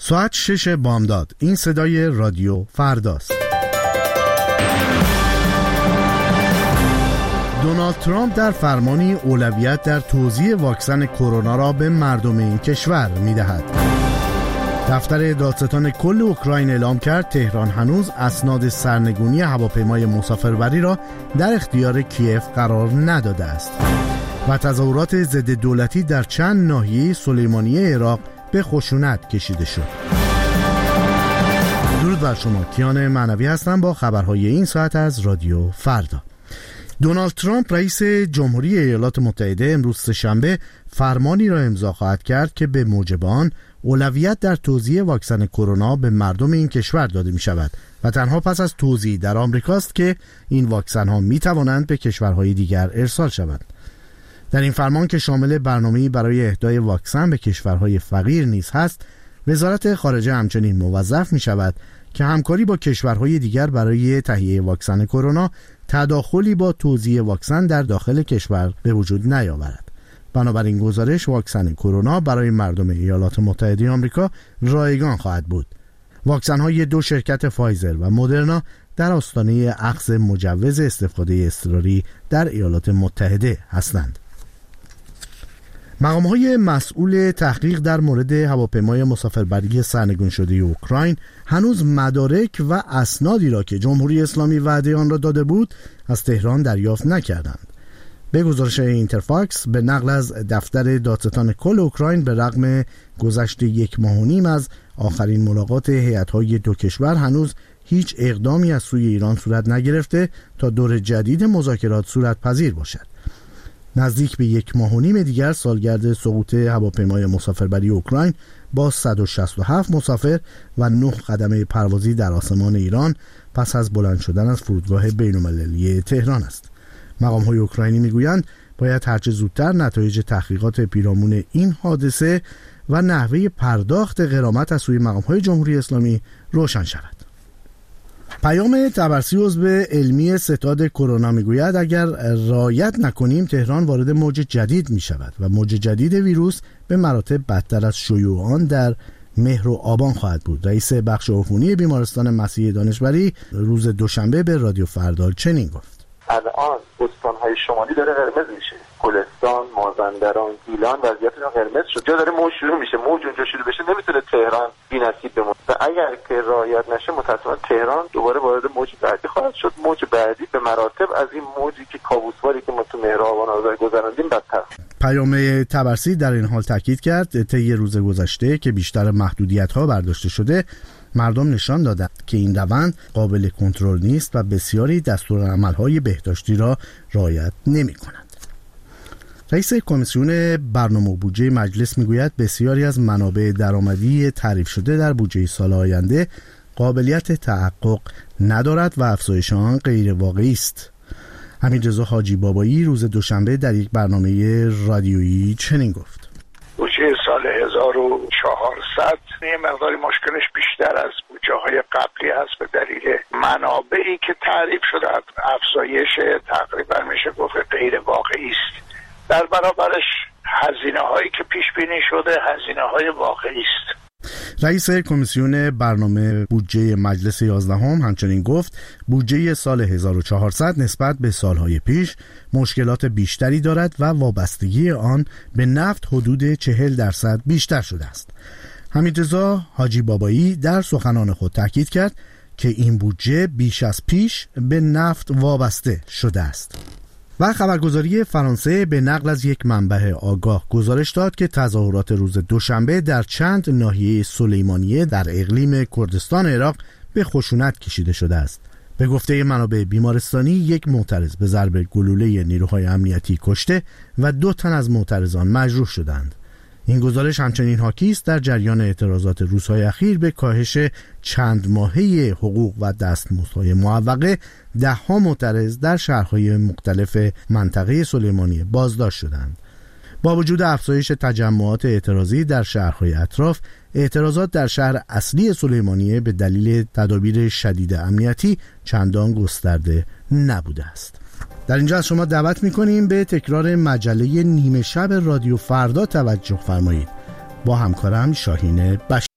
ساعت 6 بامداد. این صدای رادیو فرداست. دونالد ترامپ در فرمانی اولویت در توزیع واکسن کرونا را به مردم این کشور می‌دهد. دفتر دادستان کل اوکراین اعلام کرد تهران هنوز اسناد سرنگونی هواپیمای مسافربری را در اختیار کیف قرار نداده است. و تظاهرات ضد دولتی در چند ناحیه سلیمانیه عراق به خشونت کشیده شد. درود بر شما، کیان معنوی هستم با خبرهای این ساعت از رادیو فردا. دونالد ترامپ رئیس جمهوری ایالات متحده امروز سه‌شنبه فرمانی را امضا خواهد کرد که به موجب آن اولویت در توزیع واکسن کرونا به مردم این کشور داده می شود و تنها پس از توزیع در آمریکاست که این واکسن ها می توانند به کشورهای دیگر ارسال شوند. در این فرمان که شامل برنامه‌ای برای اهدای واکسن به کشورهای فقیر نیز هست، وزارت خارجه همچنین موظف می شود که همکاری با کشورهای دیگر برای تهیه واکسن کرونا تداخلی با توزیع واکسن در داخل کشور به وجود نیاورد. بنابراین گزارش واکسن کرونا برای مردم ایالات متحده آمریکا رایگان خواهد بود. واکسن‌های دو شرکت فایزر و مدرنا در آستانه اخذ مجوز استفاده اضطراری در ایالات متحده هستند. مقام‌های مسئول تحقیق در مورد هواپیمای مسافربری سرنگون شده اوکراین هنوز مدارک و اسنادی را که جمهوری اسلامی وعده آن را داده بود از تهران دریافت نکردند. به گزارش اینترفاکس به نقل از دفتر دادستان کل اوکراین، به رغم گذشت 1.5 ماه از آخرین ملاقات هیئت‌های دو کشور هنوز هیچ اقدامی از سوی ایران صورت نگرفته تا دور جدید مذاکرات صورت پذیر باشد. نزدیک به 1.5 ماه دیگر سالگرد سقوط هواپیمای مسافربری اوکراین با 167 مسافر و 9 خدمه پروازی در آسمان ایران پس از بلند شدن از فرودگاه بین‌المللی تهران است. مقام‌های اوکراینی میگویند باید هرچه زودتر نتایج تحقیقات پیرامون این حادثه و نحوه پرداخت غرامت از سوی مقام‌های جمهوری اسلامی روشن شود. پیام طبرسی عضو علمی ستاد کرونا میگوید اگر رعایت نکنیم تهران وارد موج جدید می شود و موج جدید ویروس به مراتب بدتر از شیوع آن در مهر و آبان خواهد بود. رئیس بخش عفونی بیمارستان مسیح دانشوری روز دوشنبه به رادیو فردا چنین گفت: الان استان‌های شمالی داره قرمز میشه، گلستان، مازندران، گیلان وضعیتشون قرمز شد. جا داره موج شروع میشه، موج اونجا شروع بشه نمیتونه تهران بی‌نصیب بمونه و اگر که رعایت نشه متأسفانه تهران دوباره وارد موج بعدی خواهد شد. موج بعدی به مراتب از این موجی که کابوسواری که ما تو مهر آبان آذر گذراندیم بدتر. پیام طبرسی در این حال تاکید کرد طی روز گذشته که بیشتر محدودیت‌ها برداشته شده، مردم نشان دادند که این روند قابل کنترل نیست و بسیاری دستورالعمل‌های بهداشتی را رعایت نمی‌کنند. رئیس کمیسیون برنامه و بودجه مجلس میگوید بسیاری از منابع درآمدی تعریف شده در بودجه سال آینده قابلیت تحقق ندارد و افزایش آن غیر واقعی است. حمیدرضا حاجی بابایی روز دوشنبه در یک برنامه رادیویی چنین گفت: بودجه سال 1400 یه مقداری مشکلش بیشتر از بودجه‌های قبلی هست به دلیل منابعی که تعریف شده. افزایش تقریبا میشه گفت غیر واقعی است. در برابرش هزینه‌هایی که پیش بینی شده هزینه‌های واقعی است. رئیس کمیسیون برنامه بودجه مجلس 11 همچنین گفت بودجه سال 1400 نسبت به سالهای پیش مشکلات بیشتری دارد و وابستگی آن به نفت حدود 40% بیشتر شده است. حمیدرضا حاجی بابایی در سخنان خود تاکید کرد که این بودجه بیش از پیش به نفت وابسته شده است. و خبرگزاری فرانسه به نقل از یک منبع آگاه گزارش داد که تظاهرات روز دوشنبه در چند ناحیه سلیمانیه در اقلیم کردستان عراق به خشونت کشیده شده است. به گفته منابع بیمارستانی یک معترض به ضرب گلوله نیروهای امنیتی کشته و 2 تن از معترضان مجروح شدند. این گزارش همچنین حاکی است در جریان اعتراضات روزهای اخیر به کاهش چند ماهه حقوق و دستمزدهای معوقه 10 معترض در شهرهای مختلف منطقه سلیمانیه بازداشت شدند. با وجود افزایش تجمعات اعتراضی در شهرهای اطراف، اعتراضات در شهر اصلی سلیمانیه به دلیل تدابیر شدید امنیتی چندان گسترده نبوده است. در اینجا از شما دعوت می‌کنیم به تکرار مجله نیمه شب رادیو فردا توجه فرمایید با همکارم شاهین بشیر.